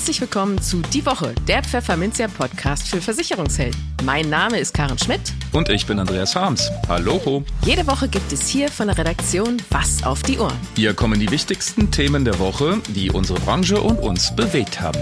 Herzlich willkommen zu Die Woche, der Pfefferminzia-Podcast für Versicherungshelden. Mein Name ist Karen Schmidt. Und ich bin Andreas Harms. Hallo. Jede Woche gibt es hier von der Redaktion was auf die Ohren. Hier kommen die wichtigsten Themen der Woche, die unsere Branche und uns bewegt haben.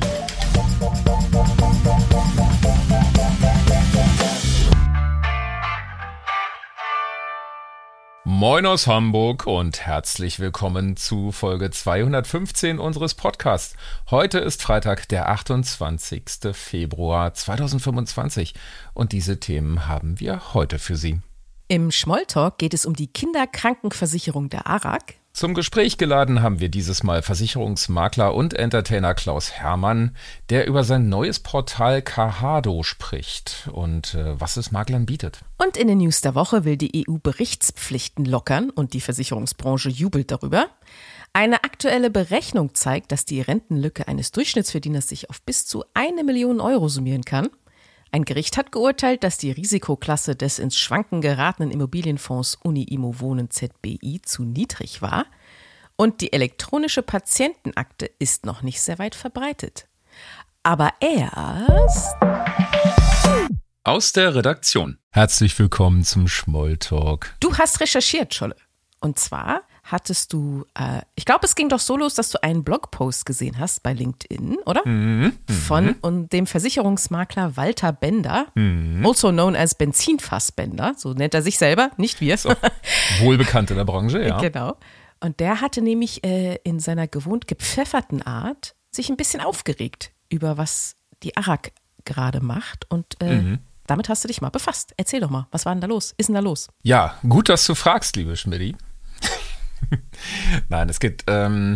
Moin aus Hamburg und herzlich willkommen zu Folge 215 unseres Podcasts. Heute ist Freitag, der 28. Februar 2025 und diese Themen haben wir heute für Sie. Im Schmolltalk geht es um die Kinderkrankenversicherung der ARAG. Zum Gespräch geladen haben wir dieses Mal Versicherungsmakler und Entertainer Klaus Hermann, der über sein neues Portal Kahado spricht und was es Maklern bietet. Und in den News der Woche will die EU Berichtspflichten lockern und die Versicherungsbranche jubelt darüber. Eine aktuelle Berechnung zeigt, dass die Rentenlücke eines Durchschnittsverdieners sich auf bis zu 1 Million Euro summieren kann. Ein Gericht hat geurteilt, dass die Risikoklasse des ins Schwanken geratenen Immobilienfonds Uni-Immo Wohnen ZBI zu niedrig war. Und die elektronische Patientenakte ist noch nicht sehr weit verbreitet. Aber erst aus der Redaktion. Herzlich willkommen zum Schmolltalk. Du hast recherchiert, Scholle. Und zwar hattest du, ich glaube, es ging doch so los, dass du einen Blogpost gesehen hast bei LinkedIn, oder? Von dem Versicherungsmakler Walter Bender, also known as Benzinfassbender, so nennt er sich selber, nicht wir. So, wohlbekannt in der Branche, ja. Genau. Und der hatte nämlich in seiner gewohnt gepfefferten Art sich ein bisschen aufgeregt über was die ARAG gerade macht und damit hast du dich mal befasst. Erzähl doch mal, was war denn da los? Ist denn da los? Ja, gut, dass du fragst, liebe Schmidti. Nein, es geht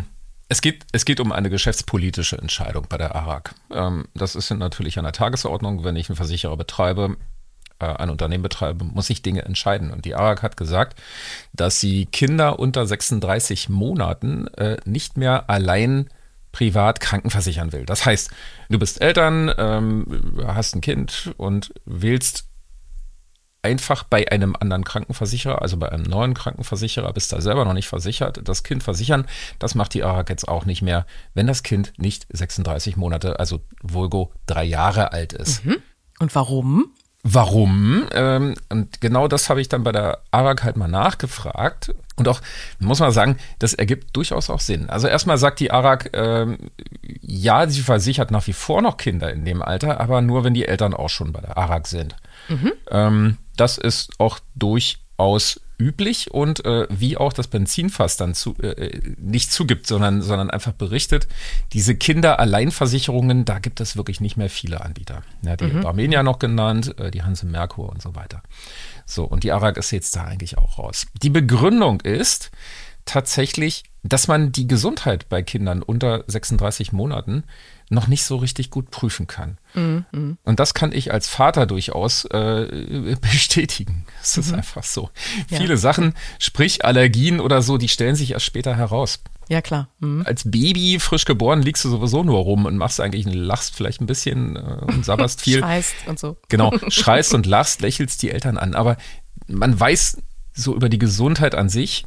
um eine geschäftspolitische Entscheidung bei der ARAG. Das ist natürlich an der Tagesordnung. Wenn ich einen Versicherer betreibe, ein Unternehmen betreibe, muss ich Dinge entscheiden. Und die ARAG hat gesagt, dass sie Kinder unter 36 Monaten nicht mehr allein privat krankenversichern will. Das heißt, du bist Eltern, hast ein Kind und wählst einfach bei einem anderen Krankenversicherer, also bei einem neuen Krankenversicherer, bist da selber noch nicht versichert, das Kind versichern, das macht die ARAG jetzt auch nicht mehr, wenn das Kind nicht 36 Monate, also vulgo 3 Jahre alt ist. Und warum? Warum? Und genau das habe ich dann bei der ARAG halt mal nachgefragt. Und auch, muss man sagen, das ergibt durchaus auch Sinn. Also erstmal sagt die ARAG, ja, sie versichert nach wie vor noch Kinder in dem Alter, aber nur, wenn die Eltern auch schon bei der ARAG sind. Das ist auch durchaus üblich und wie auch das Benzinfass dann nicht zugibt, sondern einfach berichtet, diese Kinderalleinversicherungen, da gibt es wirklich nicht mehr viele Anbieter. Ja, die Armenia noch genannt, die Hanse Merkur und so weiter. So, und die ARAG ist jetzt da eigentlich auch raus. Die Begründung ist tatsächlich, dass man die Gesundheit bei Kindern unter 36 Monaten noch nicht so richtig gut prüfen kann. Und das kann ich als Vater durchaus bestätigen. Es ist einfach so. Ja. Viele Sachen, sprich Allergien oder so, die stellen sich erst später heraus. Ja, klar. Als Baby, frisch geboren, liegst du sowieso nur rum und machst eigentlich, lachst vielleicht ein bisschen und sabberst viel. Schreist und so. Genau, schreist und lachst, lächelst die Eltern an. Aber man weiß so über die Gesundheit an sich,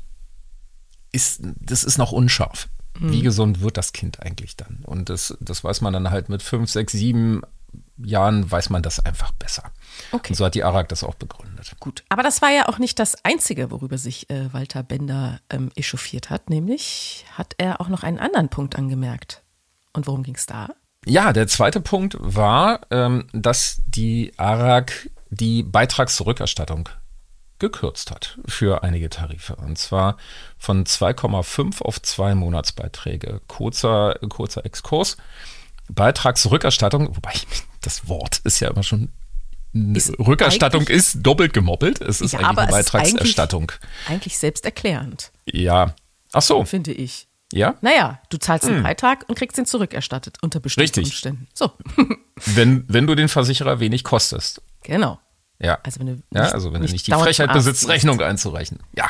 das ist noch unscharf. Wie gesund wird das Kind eigentlich dann? Und das weiß man dann halt mit 5, 6, 7 Jahren, weiß man das einfach besser. Okay. Und so hat die ARAG das auch begründet. Gut, aber das war ja auch nicht das Einzige, worüber sich Walter Bender echauffiert hat. Nämlich hat er auch noch einen anderen Punkt angemerkt. Und worum ging es da? Ja, der zweite Punkt war, dass die ARAG die Beitragsrückerstattung gekürzt hat für einige Tarife. Und zwar von 2,5 auf 2 Monatsbeiträge. Kurzer Exkurs. Beitragsrückerstattung, wobei das Wort ist ja immer schon, Rückerstattung ist doppelt gemoppelt. Es ist eigentlich eine Beitragserstattung. Eigentlich selbsterklärend. Ja. Ach so. Finde ich. Ja? Naja, du zahlst einen Beitrag und kriegst ihn zurückerstattet unter bestimmten Umständen. So. Wenn du den Versicherer wenig kostest. Genau. Ja. Also wenn du nicht die Frechheit besitzt, Rechnung einzureichen. Ja.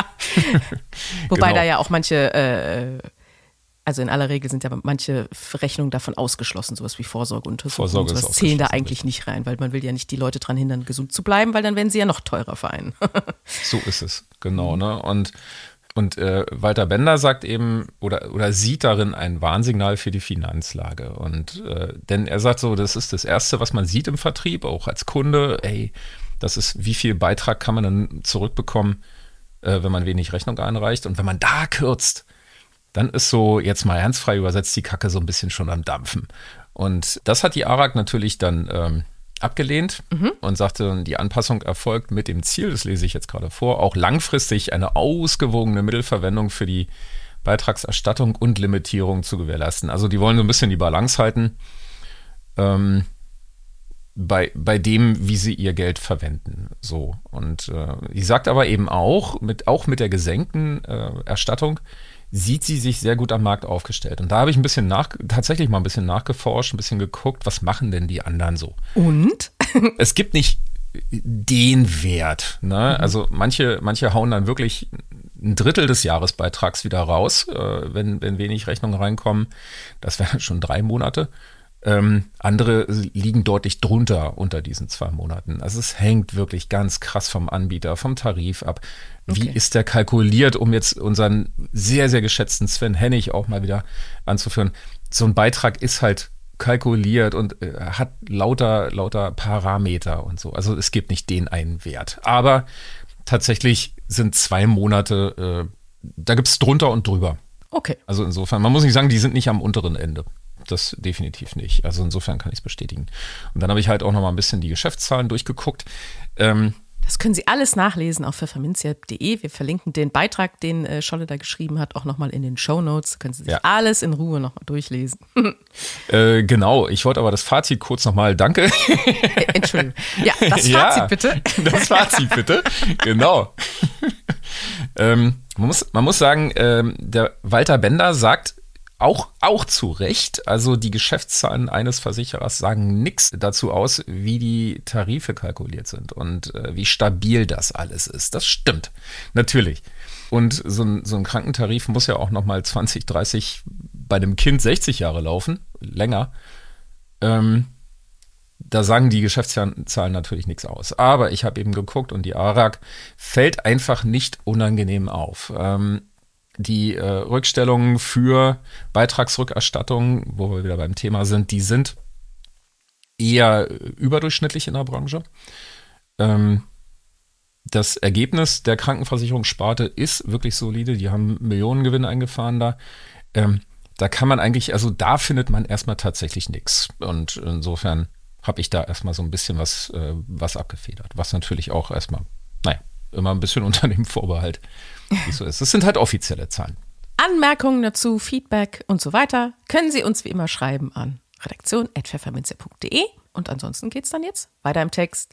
Wobei genau. da ja auch manche, also in aller Regel sind ja manche Rechnungen davon ausgeschlossen, sowas wie Vorsorgeuntersuchungen. Sowas zählen da eigentlich nicht rein, weil man will ja nicht die Leute daran hindern, gesund zu bleiben, weil dann werden sie ja noch teurer für einen. So ist es, genau. Ne? Und Und Walter Bender sagt eben oder sieht darin ein Warnsignal für die Finanzlage. Und denn er sagt so, das ist das Erste, was man sieht im Vertrieb, auch als Kunde. Ey, das ist, wie viel Beitrag kann man dann zurückbekommen, wenn man wenig Rechnung einreicht. Und wenn man da kürzt, dann ist so, jetzt mal ernstfrei übersetzt, die Kacke so ein bisschen schon am Dampfen. Und das hat die ARAG natürlich dann abgelehnt und sagte, die Anpassung erfolgt mit dem Ziel, das lese ich jetzt gerade vor, auch langfristig eine ausgewogene Mittelverwendung für die Beitragserstattung und Limitierung zu gewährleisten. Also die wollen so ein bisschen die Balance halten bei dem, wie sie ihr Geld verwenden. So. Und die sagt aber eben auch mit der gesenkten Erstattung, sieht sie sich sehr gut am Markt aufgestellt. Und da habe ich tatsächlich mal ein bisschen nachgeforscht, ein bisschen geguckt, was machen denn die anderen so? Und? Es gibt nicht den Wert. Ne? Also manche hauen dann wirklich ein Drittel des Jahresbeitrags wieder raus, wenn wenig Rechnungen reinkommen. Das wären schon 3 Monate. Andere liegen deutlich drunter unter diesen 2 Monaten. Also es hängt wirklich ganz krass vom Anbieter, vom Tarif ab. Wie ist der kalkuliert, um jetzt unseren sehr, sehr geschätzten Sven Hennig auch mal wieder anzuführen. So ein Beitrag ist halt kalkuliert und hat lauter Parameter und so. Also es gibt nicht den einen Wert. Aber tatsächlich sind 2 Monate, da gibt es drunter und drüber. Okay. Also insofern, man muss nicht sagen, die sind nicht am unteren Ende. Das definitiv nicht. Also insofern kann ich es bestätigen. Und dann habe ich halt auch noch mal ein bisschen die Geschäftszahlen durchgeguckt. Das können Sie alles nachlesen auf pfefferminzia.de. Wir verlinken den Beitrag, den Scholle da geschrieben hat, auch nochmal in den Shownotes. Können Sie sich alles in Ruhe nochmal durchlesen. Genau, ich wollte aber das Fazit kurz nochmal, danke. Entschuldigung. Ja, das Fazit bitte. Das Fazit bitte, genau. Man muss sagen, der Walter Bender sagt, auch zu Recht, also die Geschäftszahlen eines Versicherers sagen nichts dazu aus, wie die Tarife kalkuliert sind und wie stabil das alles ist. Das stimmt, natürlich. Und so ein Krankentarif muss ja auch nochmal 20, 30, bei einem Kind 60 Jahre laufen, länger. Da sagen die Geschäftszahlen natürlich nichts aus. Aber ich habe eben geguckt und die ARAG fällt einfach nicht unangenehm auf. Die Rückstellungen für Beitragsrückerstattung, wo wir wieder beim Thema sind, die sind eher überdurchschnittlich in der Branche. Das Ergebnis der Krankenversicherungssparte ist wirklich solide. Die haben Millionengewinn eingefahren da. Da kann man eigentlich, also da findet man erstmal tatsächlich nichts. Und insofern habe ich da erstmal so ein bisschen was abgefedert. Was natürlich auch erstmal, immer ein bisschen unter dem Vorbehalt, wie es so ist. Das sind halt offizielle Zahlen. Anmerkungen dazu, Feedback und so weiter können Sie uns wie immer schreiben an redaktion@pfefferminzia.de. Und ansonsten geht's dann jetzt weiter im Text.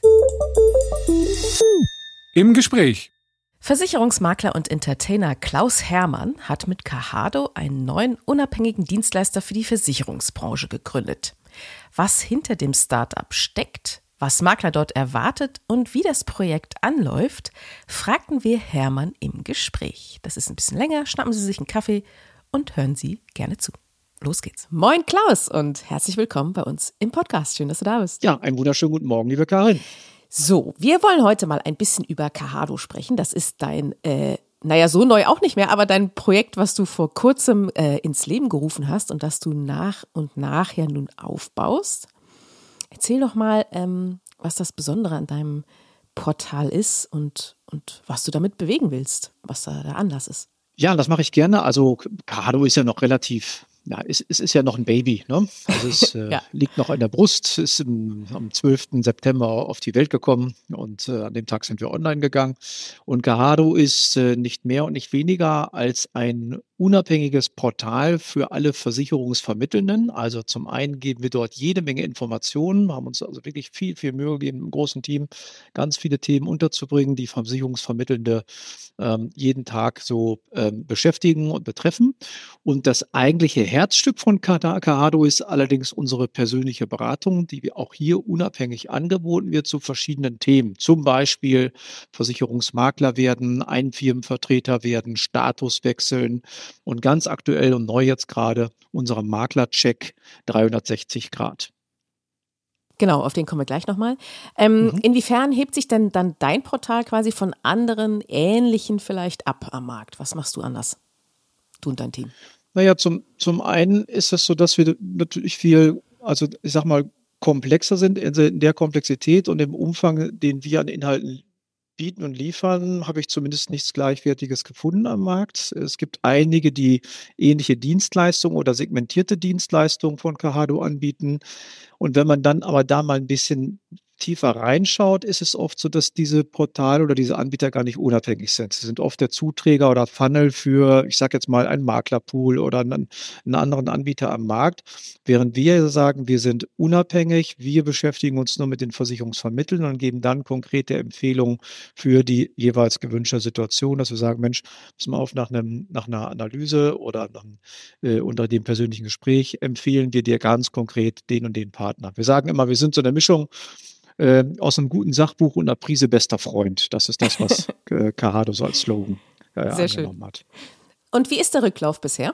Im Gespräch. Versicherungsmakler und Entertainer Klaus Hermann hat mit Kahado einen neuen unabhängigen Dienstleister für die Versicherungsbranche gegründet. Was hinter dem Start-up steckt, was Makler dort erwartet und wie das Projekt anläuft, fragten wir Hermann im Gespräch. Das ist ein bisschen länger, schnappen Sie sich einen Kaffee und hören Sie gerne zu. Los geht's. Moin Klaus und herzlich willkommen bei uns im Podcast. Schön, dass du da bist. Ja, einen wunderschönen guten Morgen, liebe Karin. So, wir wollen heute mal ein bisschen über Kahado sprechen. Das ist dein, so neu auch nicht mehr, aber dein Projekt, was du vor kurzem ins Leben gerufen hast und das du nach und nach ja nun aufbaust. Erzähl doch mal, was das Besondere an deinem Portal ist und was du damit bewegen willst, was da der Anlass ist. Ja, das mache ich gerne. Also Kahado ist ja noch relativ, es ist ja noch ein Baby, ne? Also es liegt noch in der Brust, ist am 12. September auf die Welt gekommen und an dem Tag sind wir online gegangen. Und Kahado ist nicht mehr und nicht weniger als ein unabhängiges Portal für alle Versicherungsvermittelnden. Also zum einen geben wir dort jede Menge Informationen, haben uns also wirklich viel, viel Mühe gegeben, im großen Team ganz viele Themen unterzubringen, die Versicherungsvermittelnde jeden Tag so beschäftigen und betreffen. Und das eigentliche Herzstück von Kahado ist allerdings unsere persönliche Beratung, die auch hier unabhängig angeboten wird zu verschiedenen Themen. Zum Beispiel Versicherungsmakler werden, Einfirmenvertreter werden, Status wechseln und ganz aktuell und neu jetzt gerade unser Maklercheck 360 Grad. Genau, auf den kommen wir gleich nochmal. Inwiefern hebt sich denn dann dein Portal quasi von anderen ähnlichen vielleicht ab am Markt? Was machst du anders? Du und dein Team? Naja, zum einen ist es so, dass wir natürlich viel, also ich sag mal, komplexer sind in der Komplexität und im Umfang, den wir an Inhalten bieten und liefern, habe ich zumindest nichts Gleichwertiges gefunden am Markt. Es gibt einige, die ähnliche Dienstleistungen oder segmentierte Dienstleistungen von Kahado anbieten. Und wenn man dann aber da mal ein bisschen tiefer reinschaut, ist es oft so, dass diese Portale oder diese Anbieter gar nicht unabhängig sind. Sie sind oft der Zuträger oder Funnel für, ich sage jetzt mal, einen Maklerpool oder einen anderen Anbieter am Markt, während wir sagen, wir sind unabhängig, wir beschäftigen uns nur mit den Versicherungsvermittlern und geben dann konkrete Empfehlungen für die jeweils gewünschte Situation, dass wir sagen, Mensch, pass mal auf, nach einer Analyse oder unter dem persönlichen Gespräch empfehlen wir dir ganz konkret den und den Partner. Wir sagen immer, wir sind so eine Mischung aus einem guten Sachbuch und einer Prise bester Freund. Das ist das, was Kahado so als Slogan angenommen hat. Und wie ist der Rücklauf bisher?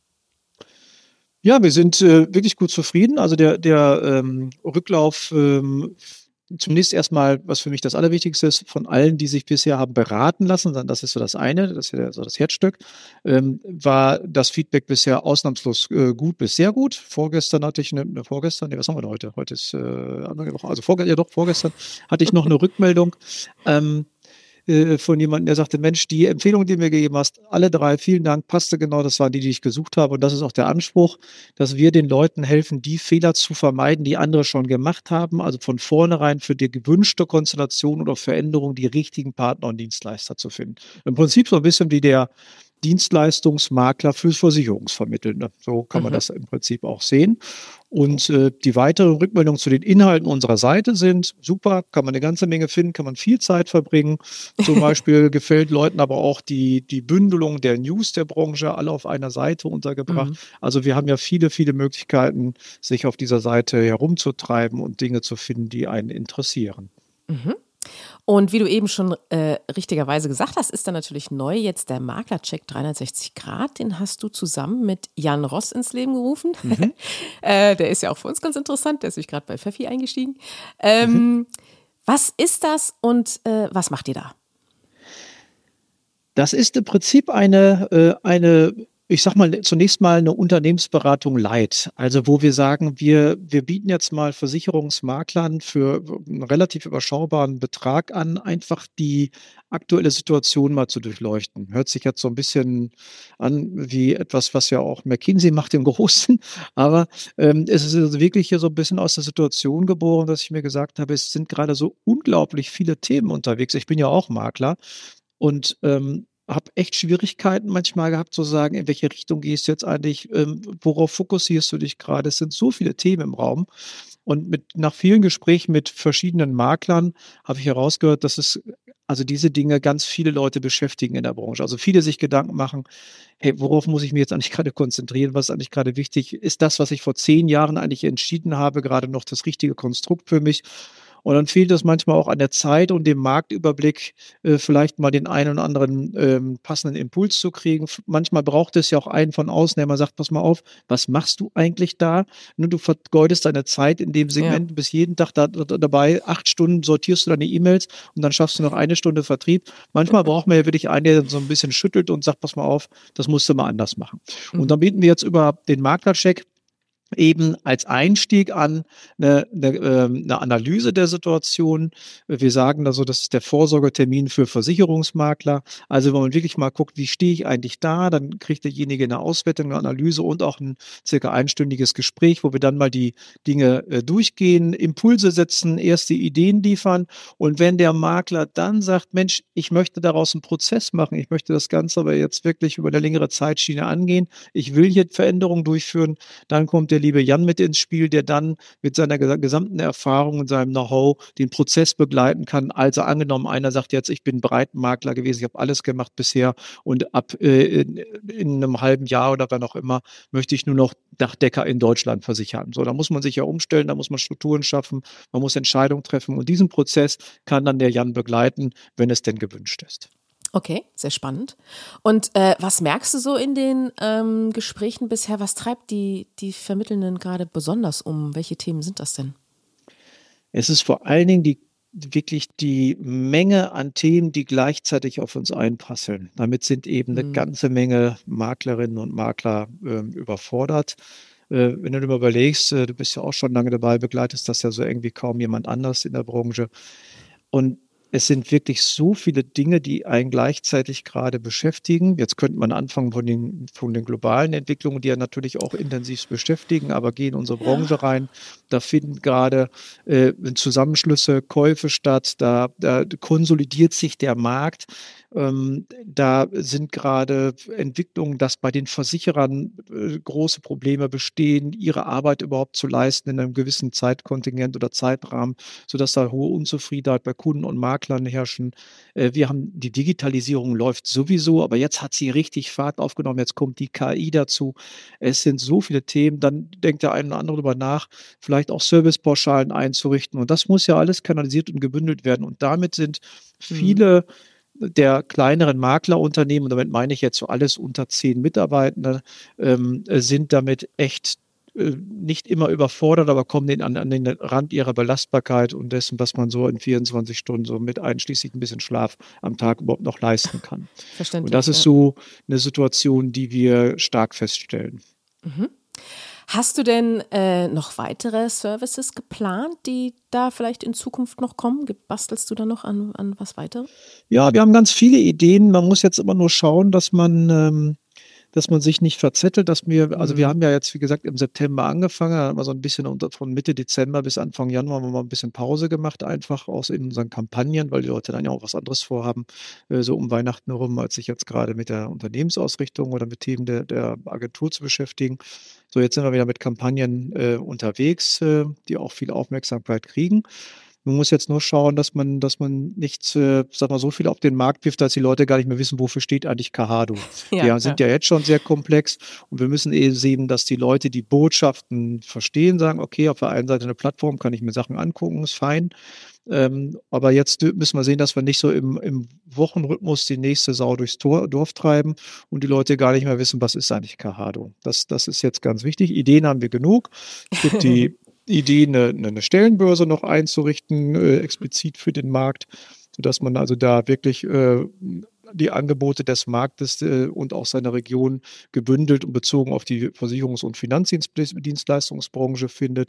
Ja, wir sind wirklich gut zufrieden. Also der Rücklauf zunächst erstmal, was für mich das Allerwichtigste ist, von allen, die sich bisher haben beraten lassen, das ist so das eine, das ist ja so das Herzstück, war das Feedback bisher ausnahmslos gut bis sehr gut. Vorgestern hatte ich vorgestern, was haben wir denn heute? Heute ist andere Woche, also vorgestern hatte ich noch eine Rückmeldung von jemandem, der sagte, Mensch, die Empfehlung, die du mir gegeben hast, alle 3, vielen Dank, passte genau, das waren die ich gesucht habe. Und das ist auch der Anspruch, dass wir den Leuten helfen, die Fehler zu vermeiden, die andere schon gemacht haben. Also von vornherein für die gewünschte Konstellation oder Veränderung die richtigen Partner und Dienstleister zu finden. Im Prinzip so ein bisschen wie der Dienstleistungsmakler fürs Versicherungsvermitteln. So kann man das im Prinzip auch sehen. Und die weiteren Rückmeldungen zu den Inhalten unserer Seite sind super, kann man eine ganze Menge finden, kann man viel Zeit verbringen. Zum Beispiel gefällt Leuten aber auch die Bündelung der News der Branche, alle auf einer Seite untergebracht. Also wir haben ja viele, viele Möglichkeiten, sich auf dieser Seite herumzutreiben und Dinge zu finden, die einen interessieren. Und wie du eben schon richtigerweise gesagt hast, ist da natürlich neu jetzt der Maklercheck 360 Grad. Den hast du zusammen mit Jan Ross ins Leben gerufen. Der ist ja auch für uns ganz interessant. Der ist nämlich gerade bei Pfeffi eingestiegen. Was ist das und was macht ihr da? Das ist im Prinzip eine ich sag mal, zunächst mal eine Unternehmensberatung light. Also wo wir sagen, wir bieten jetzt mal Versicherungsmaklern für einen relativ überschaubaren Betrag an, einfach die aktuelle Situation mal zu durchleuchten. Hört sich jetzt so ein bisschen an wie etwas, was ja auch McKinsey macht im Großen. Aber es ist also wirklich hier so ein bisschen aus der Situation geboren, dass ich mir gesagt habe, es sind gerade so unglaublich viele Themen unterwegs. Ich bin ja auch Makler und habe echt Schwierigkeiten manchmal gehabt zu sagen, in welche Richtung gehst du jetzt eigentlich, worauf fokussierst du dich gerade? Es sind so viele Themen im Raum. Und nach vielen Gesprächen mit verschiedenen Maklern habe ich herausgehört, dass es also diese Dinge ganz viele Leute beschäftigen in der Branche. Also viele sich Gedanken machen, hey, worauf muss ich mich jetzt eigentlich gerade konzentrieren? Was ist eigentlich gerade wichtig? Ist das, was ich vor 10 Jahren eigentlich entschieden habe, gerade noch das richtige Konstrukt für mich? Und dann fehlt es manchmal auch an der Zeit und dem Marktüberblick, vielleicht mal den einen oder anderen passenden Impuls zu kriegen. Manchmal braucht es ja auch einen von außen, der mal sagt, pass mal auf, was machst du eigentlich da? Du vergeudest deine Zeit in dem Segment, du bist jeden Tag dabei, 8 Stunden sortierst du deine E-Mails und dann schaffst du noch 1 Stunde Vertrieb. Manchmal braucht man ja wirklich einen, der so ein bisschen schüttelt und sagt, pass mal auf, das musst du mal anders machen. Und dann bieten wir jetzt über den Maklercheck eben als Einstieg an eine Analyse der Situation. Wir sagen also, das ist der Vorsorgetermin für Versicherungsmakler. Also wenn man wirklich mal guckt, wie stehe ich eigentlich da, dann kriegt derjenige eine Auswertung, eine Analyse und auch ein circa einstündiges Gespräch, wo wir dann mal die Dinge durchgehen, Impulse setzen, erste Ideen liefern. Und wenn der Makler dann sagt, Mensch, ich möchte daraus einen Prozess machen, ich möchte das Ganze aber jetzt wirklich über eine längere Zeitschiene angehen, ich will hier Veränderungen durchführen, dann kommt der liebe Jan mit ins Spiel, der dann mit seiner gesamten Erfahrung und seinem Know-how den Prozess begleiten kann. Also angenommen, einer sagt jetzt, ich bin Breitenmakler gewesen, ich habe alles gemacht bisher und ab in einem halben Jahr oder wann auch immer möchte ich nur noch Dachdecker in Deutschland versichern. So, da muss man sich ja umstellen, da muss man Strukturen schaffen, man muss Entscheidungen treffen und diesen Prozess kann dann der Jan begleiten, wenn es denn gewünscht ist. Okay, sehr spannend. Und was merkst du so in den Gesprächen bisher? Was treibt die Vermittelnden gerade besonders um? Welche Themen sind das denn? Es ist vor allen Dingen wirklich die Menge an Themen, die gleichzeitig auf uns einprasseln. Damit sind eben eine ganze Menge Maklerinnen und Makler überfordert. Wenn du dir mal überlegst, du bist ja auch schon lange dabei, begleitest das ja so irgendwie kaum jemand anders in der Branche. Und es sind wirklich so viele Dinge, die einen gleichzeitig gerade beschäftigen. Jetzt könnte man anfangen von den globalen Entwicklungen, die ja natürlich auch intensiv beschäftigen, aber gehen in unsere Branche rein. Da finden gerade Zusammenschlüsse, Käufe statt, da konsolidiert sich der Markt. Da sind gerade Entwicklungen, dass bei den Versicherern große Probleme bestehen, ihre Arbeit überhaupt zu leisten in einem gewissen Zeitkontingent oder Zeitrahmen, sodass da hohe Unzufriedenheit bei Kunden und Maklern herrschen. Wir haben die Digitalisierung läuft sowieso, aber jetzt hat sie richtig Fahrt aufgenommen. Jetzt kommt die KI dazu. Es sind so viele Themen. Dann denkt der eine oder andere darüber nach, vielleicht auch Servicepauschalen einzurichten. Und das muss ja alles kanalisiert und gebündelt werden. Und damit sind viele der kleineren Maklerunternehmen, und damit meine ich jetzt so alles unter 10 Mitarbeitende, sind damit echt nicht immer überfordert, aber kommen an den Rand ihrer Belastbarkeit und dessen, was man so in 24 Stunden so mit einschließlich ein bisschen Schlaf am Tag überhaupt noch leisten kann. Verständlich. Und das ist so eine Situation, die wir stark feststellen. Mhm. Hast du denn noch weitere Services geplant, die da vielleicht in Zukunft noch kommen? Bastelst du da noch an was weiter? Ja, wir haben ganz viele Ideen. Man muss jetzt immer nur schauen, dass man sich nicht verzettelt, also wir haben ja jetzt, wie gesagt, im September angefangen, dann haben wir so ein bisschen von Mitte Dezember bis Anfang Januar haben wir mal ein bisschen Pause gemacht, einfach aus in unseren Kampagnen, weil die Leute dann ja auch was anderes vorhaben, so um Weihnachten herum, als sich jetzt gerade mit der Unternehmensausrichtung oder mit Themen der Agentur zu beschäftigen. So, jetzt sind wir wieder mit Kampagnen unterwegs, die auch viel Aufmerksamkeit kriegen. Man muss jetzt nur schauen, dass man nicht, sag mal, so viel auf den Markt wirft, dass die Leute gar nicht mehr wissen, wofür steht eigentlich Kahado. Die sind ja jetzt schon sehr komplex und wir müssen eben sehen, dass die Leute die Botschaften verstehen, sagen, okay, auf der einen Seite eine Plattform, kann ich mir Sachen angucken, ist fein. Aber jetzt müssen wir sehen, dass wir nicht so im Wochenrhythmus die nächste Sau durchs Dorf treiben und die Leute gar nicht mehr wissen, was ist eigentlich Kahado. Das ist jetzt ganz wichtig. Ideen haben wir genug. Es gibt die Idee, eine Stellenbörse noch einzurichten, explizit für den Markt, sodass man also da wirklich die Angebote des Marktes und auch seiner Region gebündelt und bezogen auf die Versicherungs- und Finanzdienstleistungsbranche findet.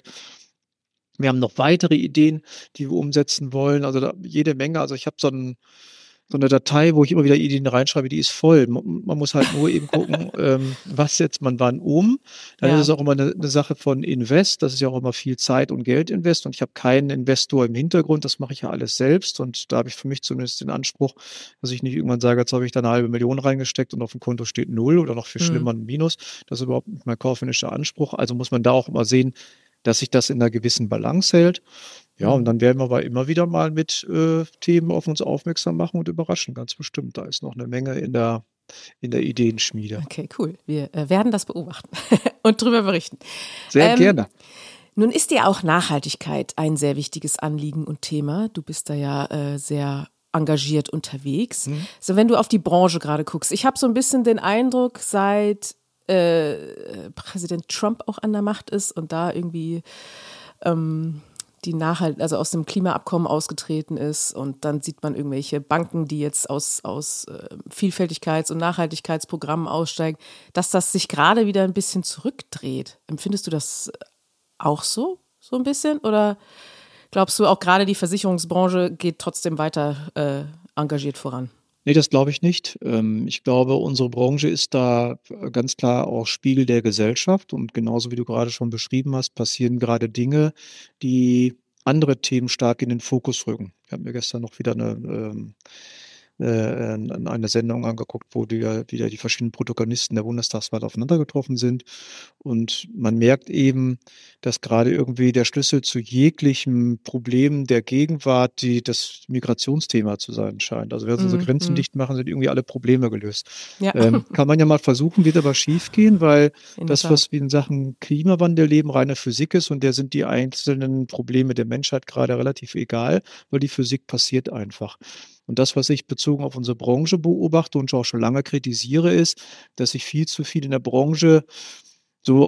Wir haben noch weitere Ideen, die wir umsetzen wollen, also jede Menge. Also ich habe so eine Datei, wo ich immer wieder Ideen reinschreibe, die ist voll. Man muss halt nur eben gucken, was setzt man wann um. Dann ist es auch immer eine Sache von Invest. Das ist ja auch immer viel Zeit und Geld invest. Und ich habe keinen Investor im Hintergrund. Das mache ich ja alles selbst. Und da habe ich für mich zumindest den Anspruch, dass ich nicht irgendwann sage, jetzt habe ich da 500.000 reingesteckt und auf dem Konto steht 0 oder noch viel schlimmer ein Minus. Das ist überhaupt nicht mein kaufmännischer Anspruch. Also muss man da auch immer sehen, dass sich das in einer gewissen Balance hält. Ja, und dann werden wir aber immer wieder mal mit Themen auf uns aufmerksam machen und überraschen, ganz bestimmt. Da ist noch eine Menge in der Ideenschmiede. Okay, cool. Wir werden das beobachten und drüber berichten. Sehr gerne. Nun ist dir auch Nachhaltigkeit ein sehr wichtiges Anliegen und Thema. Du bist da ja sehr engagiert unterwegs. So, wenn du auf die Branche gerade guckst, ich habe so ein bisschen den Eindruck, seit Präsident Trump auch an der Macht ist und da irgendwie also aus dem Klimaabkommen ausgetreten ist und dann sieht man irgendwelche Banken, die jetzt aus Vielfältigkeits- und Nachhaltigkeitsprogrammen aussteigen, dass das sich gerade wieder ein bisschen zurückdreht. Empfindest du das auch so ein bisschen? Oder glaubst du, auch gerade die Versicherungsbranche geht trotzdem weiter engagiert voran? Nee, das glaube ich nicht. Ich glaube, unsere Branche ist da ganz klar auch Spiegel der Gesellschaft und genauso wie du gerade schon beschrieben hast, passieren gerade Dinge, die andere Themen stark in den Fokus rücken. Ich habe mir gestern noch wieder eine Sendung angeguckt, wo wieder die verschiedenen Protagonisten der Bundestagswahl aufeinander getroffen sind. Und man merkt eben, dass gerade irgendwie der Schlüssel zu jeglichem Problem der Gegenwart das Migrationsthema zu sein scheint. Also wenn wir unsere Grenzen dicht machen, sind irgendwie alle Probleme gelöst. Ja. Kann man ja mal versuchen, wird aber schief gehen, weil was wir in Sachen Klimawandel leben, reine Physik ist und der sind die einzelnen Probleme der Menschheit gerade relativ egal, weil die Physik passiert einfach. Und das, was ich bezogen auf unsere Branche beobachte und auch schon lange kritisiere, ist, dass sich viel zu viel in der Branche so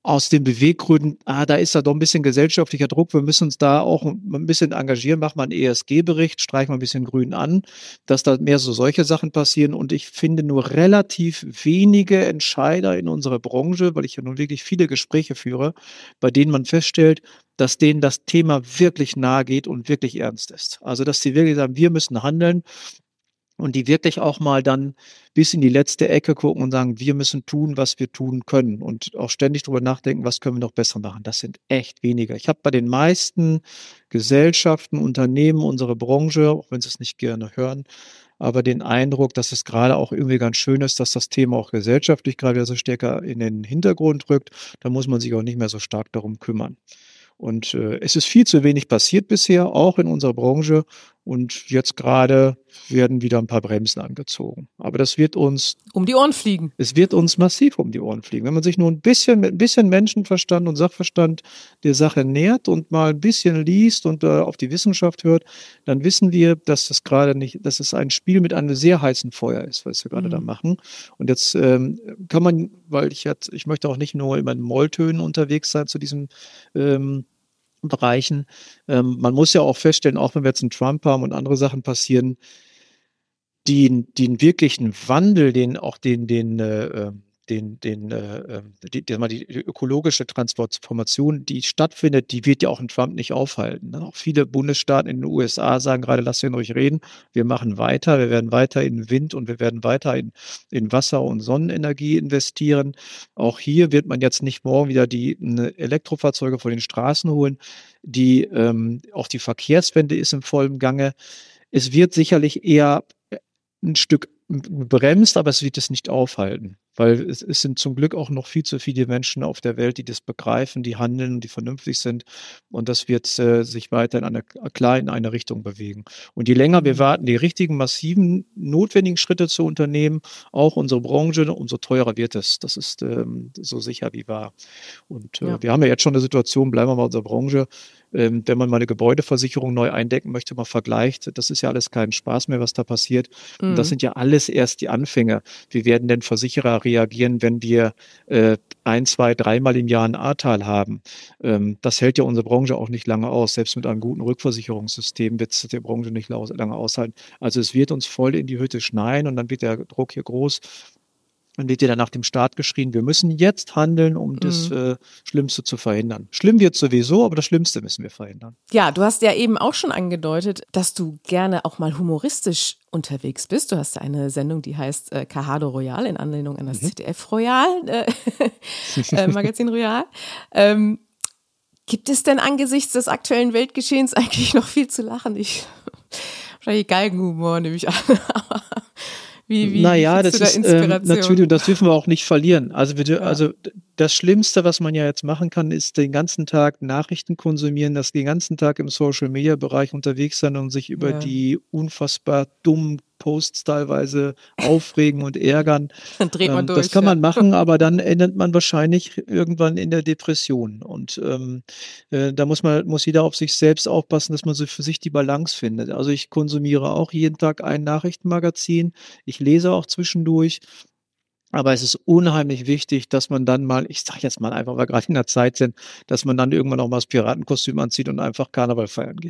aus den Beweggründen, da ist ja doch ein bisschen gesellschaftlicher Druck, wir müssen uns da auch ein bisschen engagieren, machen wir einen ESG-Bericht, streichen wir ein bisschen grün an, dass da mehr so solche Sachen passieren. Und ich finde nur relativ wenige Entscheider in unserer Branche, weil ich ja nun wirklich viele Gespräche führe, bei denen man feststellt, dass denen das Thema wirklich nahe geht und wirklich ernst ist. Also, dass sie wirklich sagen, wir müssen handeln. Und die wirklich auch mal dann bis in die letzte Ecke gucken und sagen, wir müssen tun, was wir tun können. Und auch ständig drüber nachdenken, was können wir noch besser machen. Das sind echt weniger. Ich habe bei den meisten Gesellschaften, Unternehmen, unserer Branche, auch wenn sie es nicht gerne hören, aber den Eindruck, dass es gerade auch irgendwie ganz schön ist, dass das Thema auch gesellschaftlich gerade wieder so stärker in den Hintergrund rückt. Da muss man sich auch nicht mehr so stark darum kümmern. Und es ist viel zu wenig passiert bisher, auch in unserer Branche. Und jetzt gerade werden wieder ein paar Bremsen angezogen. Aber das wird uns um die Ohren fliegen. Es wird uns massiv um die Ohren fliegen. Wenn man sich nur mit ein bisschen Menschenverstand und Sachverstand der Sache nähert und mal ein bisschen liest und auf die Wissenschaft hört, dann wissen wir, dass das gerade nicht, dass es ein Spiel mit einem sehr heißen Feuer ist, was wir gerade da machen. Und jetzt kann man, weil ich möchte auch nicht nur immer in Molltönen unterwegs sein zu diesem Bereichen. Man muss ja auch feststellen, auch wenn wir jetzt einen Trump haben und andere Sachen passieren, den wirklichen Wandel, die ökologische Transformation, die stattfindet, die wird ja auch ein Trump nicht aufhalten. Ne? Auch viele Bundesstaaten in den USA sagen gerade, lasst ihn ruhig reden, wir machen weiter, wir werden weiter in Wind und wir werden weiter in Wasser- und Sonnenenergie investieren. Auch hier wird man jetzt nicht morgen wieder die Elektrofahrzeuge von den Straßen holen, auch die Verkehrswende ist im vollen Gange. Es wird sicherlich eher ein Stück bremst, aber es wird es nicht aufhalten, weil es sind zum Glück auch noch viel zu viele Menschen auf der Welt, die das begreifen, die handeln, die vernünftig sind, und das wird sich weiter in eine Richtung bewegen. Und je länger wir warten, die richtigen, massiven, notwendigen Schritte zu unternehmen, auch unsere Branche, umso teurer wird es. Das ist so sicher wie wahr. Und wir haben ja jetzt schon eine Situation, bleiben wir mal in unserer Branche, wenn man mal eine Gebäudeversicherung neu eindecken möchte, mal vergleicht, das ist ja alles kein Spaß mehr, was da passiert. Und das sind ja alles erst die Anfänge. Wie werden denn Versicherer reagieren, wenn wir 1, 2, 3-mal im Jahr ein Ahrtal haben? Das hält ja unsere Branche auch nicht lange aus. Selbst mit einem guten Rückversicherungssystem wird es der Branche nicht lange aushalten. Also es wird uns voll in die Hütte schneien und dann wird der Druck hier groß. Dann wird dir dann nach dem Start geschrien, wir müssen jetzt handeln, um das Schlimmste zu verhindern. Schlimm wird sowieso, aber das Schlimmste müssen wir verhindern. Ja, du hast ja eben auch schon angedeutet, dass du gerne auch mal humoristisch unterwegs bist. Du hast ja eine Sendung, die heißt Cajado Royal, in Anlehnung an das ZDF Royal, Magazin Royal. Gibt es denn angesichts des aktuellen Weltgeschehens eigentlich noch viel zu lachen? Wahrscheinlich Galgenhumor, nehme ich an. Wie das ist natürlich, und das dürfen wir auch nicht verlieren. Also also das Schlimmste, was man ja jetzt machen kann, ist den ganzen Tag Nachrichten konsumieren, den ganzen Tag im Social-Media-Bereich unterwegs sein und sich über die unfassbar dummen Posts teilweise aufregen und ärgern. Dann dreht man durch. Das kann man machen, aber dann endet man wahrscheinlich irgendwann in der Depression. Und da muss jeder auf sich selbst aufpassen, dass man so für sich die Balance findet. Also ich konsumiere auch jeden Tag ein Nachrichtenmagazin. Ich lese auch zwischendurch. Aber es ist unheimlich wichtig, dass man dann mal, ich sage jetzt mal einfach, weil wir gerade in der Zeit sind, dass man dann irgendwann auch mal das Piratenkostüm anzieht und einfach Karneval feiern geht.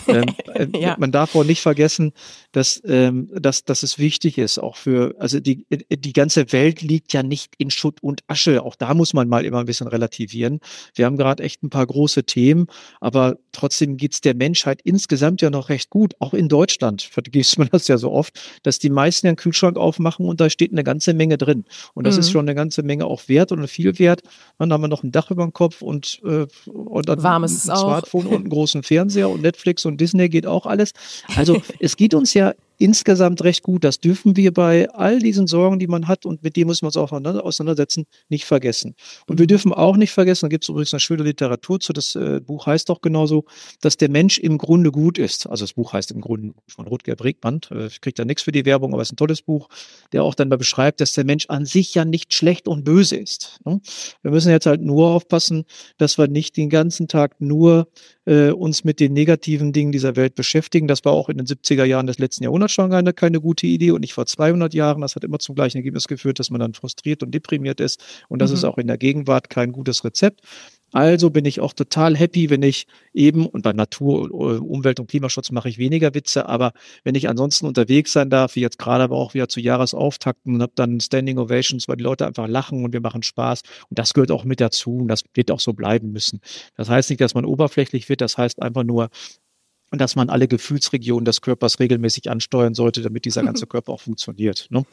Man darf auch nicht vergessen, dass es wichtig ist, auch also die ganze Welt liegt ja nicht in Schutt und Asche. Auch da muss man mal immer ein bisschen relativieren. Wir haben gerade echt ein paar große Themen, aber trotzdem geht es der Menschheit insgesamt ja noch recht gut. Auch in Deutschland vergisst man das ja so oft, dass die meisten einen Kühlschrank aufmachen und da steht eine ganze Menge drin. Und das ist schon eine ganze Menge auch wert und viel wert. Dann haben wir noch ein Dach über dem Kopf und dann ein Smartphone und einen großen Fernseher und Netflix und Disney geht auch alles. Also es geht uns ja insgesamt recht gut. Das dürfen wir bei all diesen Sorgen, die man hat, und mit denen müssen wir uns auch auseinandersetzen, nicht vergessen. Und wir dürfen auch nicht vergessen, da gibt es übrigens eine schöne Literatur zu, das Buch heißt doch genauso, dass der Mensch im Grunde gut ist. Also das Buch heißt im Grunde von Rutger Bregmann. Ich kriege da nichts für die Werbung, aber es ist ein tolles Buch, der auch dann mal beschreibt, dass der Mensch an sich ja nicht schlecht und böse ist. Ne? Wir müssen jetzt halt nur aufpassen, dass wir nicht den ganzen Tag nur uns mit den negativen Dingen dieser Welt beschäftigen. Das war auch in den 70er Jahren des letzten Jahrhunderts schon keine gute Idee und nicht vor 200 Jahren. Das hat immer zum gleichen Ergebnis geführt, dass man dann frustriert und deprimiert ist. Und das ist auch in der Gegenwart kein gutes Rezept. Also bin ich auch total happy, wenn ich eben, und bei Natur, Umwelt und Klimaschutz mache ich weniger Witze, aber wenn ich ansonsten unterwegs sein darf, wie jetzt gerade aber auch wieder zu Jahresauftakten und habe dann Standing Ovations, weil die Leute einfach lachen und wir machen Spaß. Und das gehört auch mit dazu und das wird auch so bleiben müssen. Das heißt nicht, dass man oberflächlich wird, das heißt einfach nur, dass man alle Gefühlsregionen des Körpers regelmäßig ansteuern sollte, damit dieser ganze Körper auch funktioniert, ne?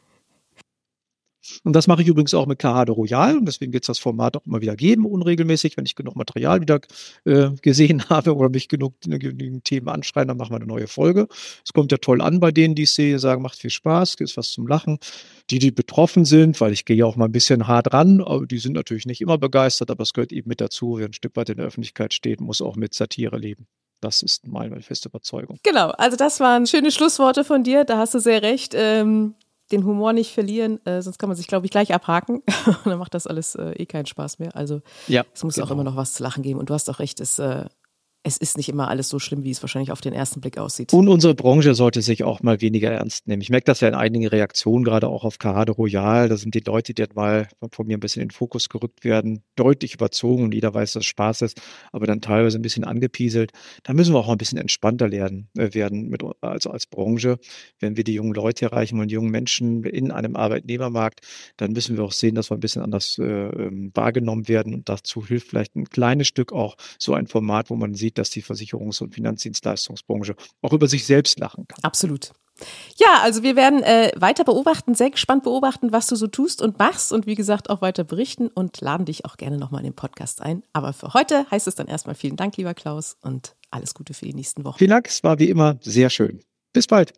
Und das mache ich übrigens auch mit KH de Royal und deswegen wird es das Format auch immer wieder geben, unregelmäßig, wenn ich genug Material wieder gesehen habe oder mich genug Themen anschreien, dann machen wir eine neue Folge. Es kommt ja toll an bei denen, die ich sehe, sagen, macht viel Spaß, ist was zum Lachen. Die betroffen sind, weil ich gehe ja auch mal ein bisschen hart ran, aber die sind natürlich nicht immer begeistert, aber es gehört eben mit dazu, wer ein Stück weit in der Öffentlichkeit steht, muss auch mit Satire leben. Das ist meine feste Überzeugung. Genau, also das waren schöne Schlussworte von dir, da hast du sehr recht. Den Humor nicht verlieren, sonst kann man sich, glaube ich, gleich abhaken. Und dann macht das alles keinen Spaß mehr. Also es muss auch immer noch was zu lachen geben. Und du hast auch recht, es ist nicht immer alles so schlimm, wie es wahrscheinlich auf den ersten Blick aussieht. Und unsere Branche sollte sich auch mal weniger ernst nehmen. Ich merke das ja in einigen Reaktionen, gerade auch auf KH de Royal. Da sind die Leute, die jetzt mal von mir ein bisschen in den Fokus gerückt werden, deutlich überzogen und jeder weiß, dass es Spaß ist, aber dann teilweise ein bisschen angepieselt. Da müssen wir auch mal ein bisschen entspannter werden als Branche. Wenn wir die jungen Leute erreichen wollen, die jungen Menschen in einem Arbeitnehmermarkt, dann müssen wir auch sehen, dass wir ein bisschen anders wahrgenommen werden. Und dazu hilft vielleicht ein kleines Stück auch so ein Format, wo man sieht, dass die Versicherungs- und Finanzdienstleistungsbranche auch über sich selbst lachen kann. Absolut. Ja, also wir werden weiter beobachten, sehr gespannt beobachten, was du so tust und machst und wie gesagt auch weiter berichten und laden dich auch gerne nochmal in den Podcast ein. Aber für heute heißt es dann erstmal vielen Dank, lieber Klaus, und alles Gute für die nächsten Wochen. Vielen Dank, es war wie immer sehr schön. Bis bald.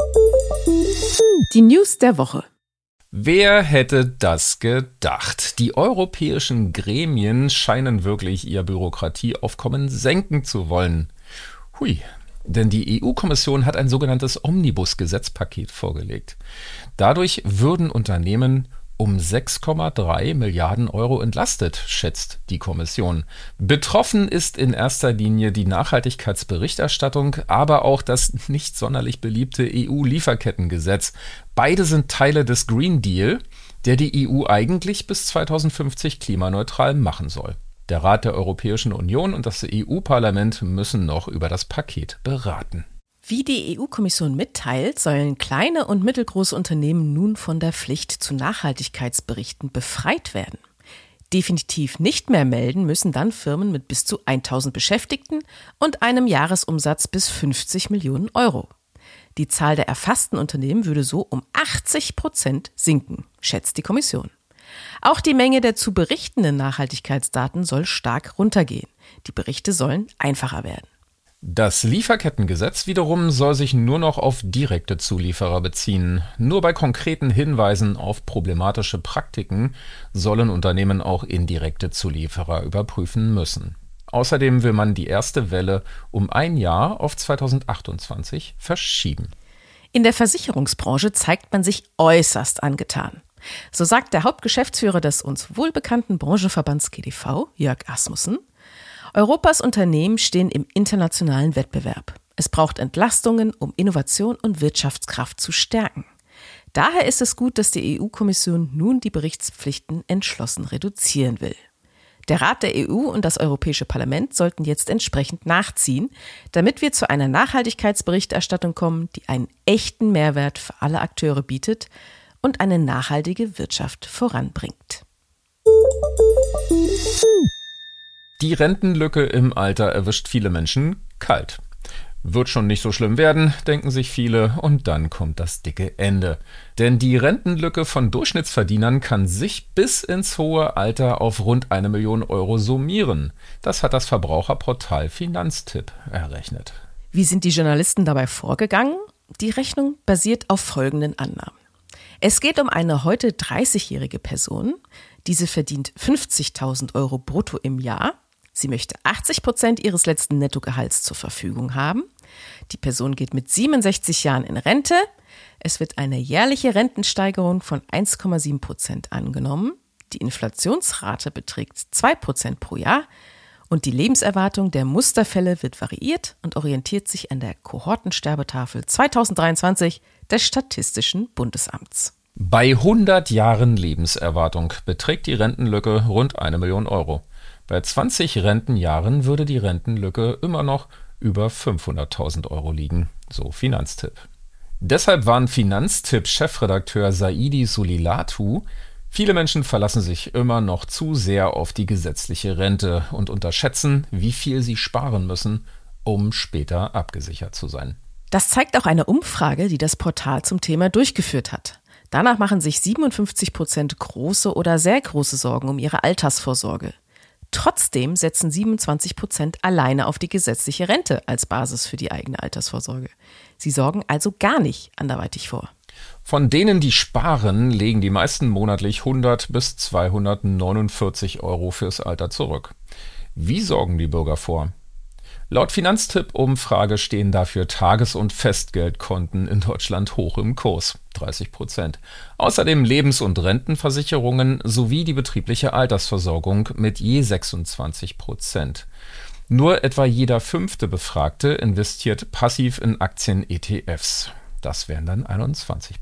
Die News der Woche. Wer hätte das gedacht? Die europäischen Gremien scheinen wirklich ihr Bürokratieaufkommen senken zu wollen. Hui, denn die EU-Kommission hat ein sogenanntes Omnibus-Gesetzpaket vorgelegt. Dadurch würden Unternehmen um 6,3 Milliarden Euro entlastet, schätzt die Kommission. Betroffen ist in erster Linie die Nachhaltigkeitsberichterstattung, aber auch das nicht sonderlich beliebte EU-Lieferkettengesetz. Beide sind Teile des Green Deal, der die EU eigentlich bis 2050 klimaneutral machen soll. Der Rat der Europäischen Union und das EU-Parlament müssen noch über das Paket beraten. Wie die EU-Kommission mitteilt, sollen kleine und mittelgroße Unternehmen nun von der Pflicht zu Nachhaltigkeitsberichten befreit werden. Definitiv nicht mehr melden müssen dann Firmen mit bis zu 1000 Beschäftigten und einem Jahresumsatz bis 50 Millionen Euro. Die Zahl der erfassten Unternehmen würde so um 80% sinken, schätzt die Kommission. Auch die Menge der zu berichtenden Nachhaltigkeitsdaten soll stark runtergehen. Die Berichte sollen einfacher werden. Das Lieferkettengesetz wiederum soll sich nur noch auf direkte Zulieferer beziehen. Nur bei konkreten Hinweisen auf problematische Praktiken sollen Unternehmen auch indirekte Zulieferer überprüfen müssen. Außerdem will man die erste Welle um ein Jahr auf 2028 verschieben. In der Versicherungsbranche zeigt man sich äußerst angetan. So sagt der Hauptgeschäftsführer des uns wohlbekannten Branchenverbands GDV, Jörg Asmussen: Europas Unternehmen stehen im internationalen Wettbewerb. Es braucht Entlastungen, um Innovation und Wirtschaftskraft zu stärken. Daher ist es gut, dass die EU-Kommission nun die Berichtspflichten entschlossen reduzieren will. Der Rat der EU und das Europäische Parlament sollten jetzt entsprechend nachziehen, damit wir zu einer Nachhaltigkeitsberichterstattung kommen, die einen echten Mehrwert für alle Akteure bietet und eine nachhaltige Wirtschaft voranbringt. Die Rentenlücke im Alter erwischt viele Menschen kalt. Wird schon nicht so schlimm werden, denken sich viele, und dann kommt das dicke Ende. Denn die Rentenlücke von Durchschnittsverdienern kann sich bis ins hohe Alter auf rund 1 Million Euro summieren. Das hat das Verbraucherportal Finanztipp errechnet. Wie sind die Journalisten dabei vorgegangen? Die Rechnung basiert auf folgenden Annahmen. Es geht um eine heute 30-jährige Person. Diese verdient 50.000 Euro brutto im Jahr. Sie möchte 80% ihres letzten Nettogehalts zur Verfügung haben. Die Person geht mit 67 Jahren in Rente. Es wird eine jährliche Rentensteigerung von 1,7% angenommen. Die Inflationsrate beträgt 2% pro Jahr. Und die Lebenserwartung der Musterfälle wird variiert und orientiert sich an der Kohortensterbetafel 2023 des Statistischen Bundesamts. Bei 100 Jahren Lebenserwartung beträgt die Rentenlücke rund 1 Million Euro. Bei 20 Rentenjahren würde die Rentenlücke immer noch über 500.000 Euro liegen, so Finanztipp. Deshalb warnt Finanztipp-Chefredakteur Saidi Sulilatu, viele Menschen verlassen sich immer noch zu sehr auf die gesetzliche Rente und unterschätzen, wie viel sie sparen müssen, um später abgesichert zu sein. Das zeigt auch eine Umfrage, die das Portal zum Thema durchgeführt hat. Danach machen sich 57% große oder sehr große Sorgen um ihre Altersvorsorge. Trotzdem setzen 27% alleine auf die gesetzliche Rente als Basis für die eigene Altersvorsorge. Sie sorgen also gar nicht anderweitig vor. Von denen, die sparen, legen die meisten monatlich 100 bis 249 Euro fürs Alter zurück. Wie sorgen die Bürger vor? Laut Finanztipp-Umfrage stehen dafür Tages- und Festgeldkonten in Deutschland hoch im Kurs, 30%. Außerdem Lebens- und Rentenversicherungen sowie die betriebliche Altersversorgung mit je 26%. Nur etwa jeder 5. Befragte investiert passiv in Aktien-ETFs. Das wären dann 21%.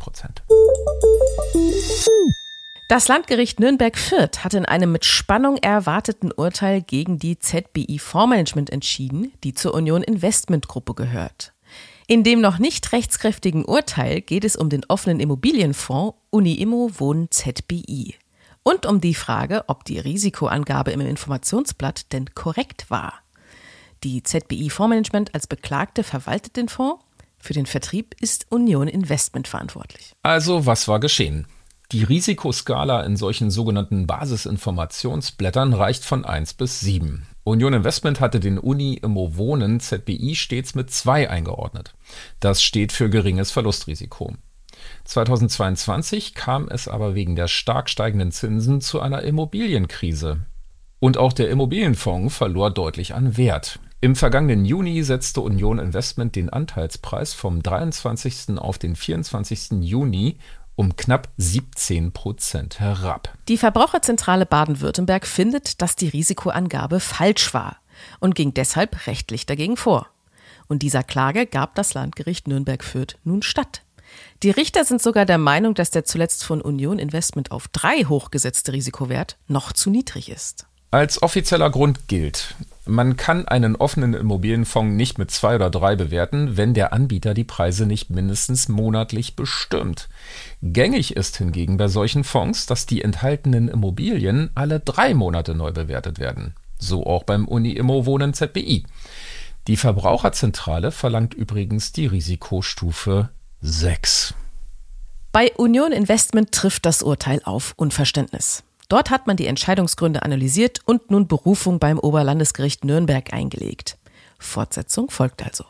Das Landgericht Nürnberg-Fürth hat in einem mit Spannung erwarteten Urteil gegen die ZBI Fondsmanagement entschieden, die zur Union Investment Gruppe gehört. In dem noch nicht rechtskräftigen Urteil geht es um den offenen Immobilienfonds Uni-Immo Wohnen ZBI und um die Frage, ob die Risikoangabe im Informationsblatt denn korrekt war. Die ZBI Fondsmanagement als Beklagte verwaltet den Fonds. Für den Vertrieb ist Union Investment verantwortlich. Also, was war geschehen? Die Risikoskala in solchen sogenannten Basisinformationsblättern reicht von 1 bis 7. Union Investment hatte den Uni-Immo Wohnen ZBI stets mit 2 eingeordnet. Das steht für geringes Verlustrisiko. 2022 kam es aber wegen der stark steigenden Zinsen zu einer Immobilienkrise. Und auch der Immobilienfonds verlor deutlich an Wert. Im vergangenen Juni setzte Union Investment den Anteilspreis vom 23. auf den 24. Juni um knapp 17% herab. Die Verbraucherzentrale Baden-Württemberg findet, dass die Risikoangabe falsch war und ging deshalb rechtlich dagegen vor. Und dieser Klage gab das Landgericht Nürnberg-Fürth nun statt. Die Richter sind sogar der Meinung, dass der zuletzt von Union Investment auf 3 hochgesetzte Risikowert noch zu niedrig ist. Als offizieller Grund gilt, man kann einen offenen Immobilienfonds nicht mit 2 oder 3 bewerten, wenn der Anbieter die Preise nicht mindestens monatlich bestimmt. Gängig ist hingegen bei solchen Fonds, dass die enthaltenen Immobilien alle 3 Monate neu bewertet werden. So auch beim Uni-Immo Wohnen ZBI. Die Verbraucherzentrale verlangt übrigens die Risikostufe 6. Bei Union Investment trifft das Urteil auf Unverständnis. Dort hat man die Entscheidungsgründe analysiert und nun Berufung beim Oberlandesgericht Nürnberg eingelegt. Fortsetzung folgt also.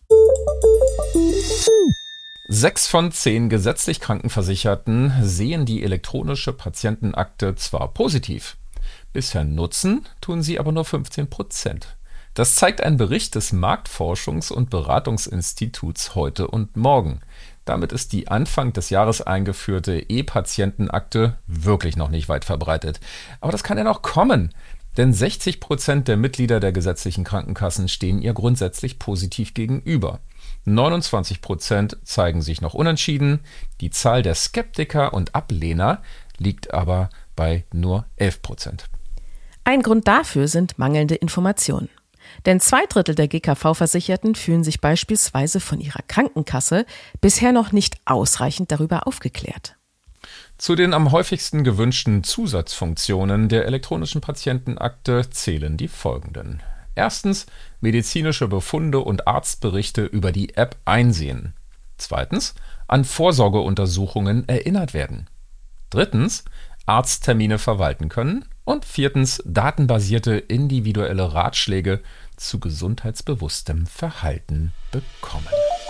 6 von 10 gesetzlich Krankenversicherten sehen die elektronische Patientenakte zwar positiv. Bisher nutzen tun sie aber nur 15%. Das zeigt ein Bericht des Marktforschungs- und Beratungsinstituts Heute und Morgen. Damit ist die Anfang des Jahres eingeführte E-Patientenakte wirklich noch nicht weit verbreitet. Aber das kann ja noch kommen, denn 60% der Mitglieder der gesetzlichen Krankenkassen stehen ihr grundsätzlich positiv gegenüber. 29% zeigen sich noch unentschieden. Die Zahl der Skeptiker und Ablehner liegt aber bei nur 11%. Ein Grund dafür sind mangelnde Informationen. Denn 2/3 der GKV-Versicherten fühlen sich beispielsweise von ihrer Krankenkasse bisher noch nicht ausreichend darüber aufgeklärt. Zu den am häufigsten gewünschten Zusatzfunktionen der elektronischen Patientenakte zählen die folgenden. Erstens, medizinische Befunde und Arztberichte über die App einsehen. Zweitens, an Vorsorgeuntersuchungen erinnert werden. Drittens, Arzttermine verwalten können. Und 4. datenbasierte individuelle Ratschläge zu gesundheitsbewusstem Verhalten bekommen.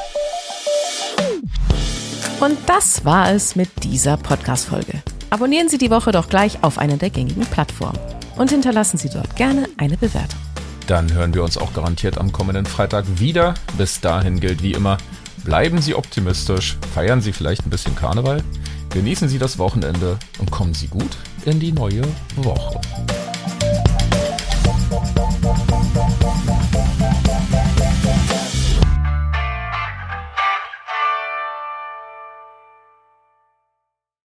Und das war es mit dieser Podcast-Folge. Abonnieren Sie die Woche doch gleich auf einer der gängigen Plattformen und hinterlassen Sie dort gerne eine Bewertung. Dann hören wir uns auch garantiert am kommenden Freitag wieder. Bis dahin gilt wie immer, bleiben Sie optimistisch, feiern Sie vielleicht ein bisschen Karneval, genießen Sie das Wochenende und kommen Sie gut in die neue Woche.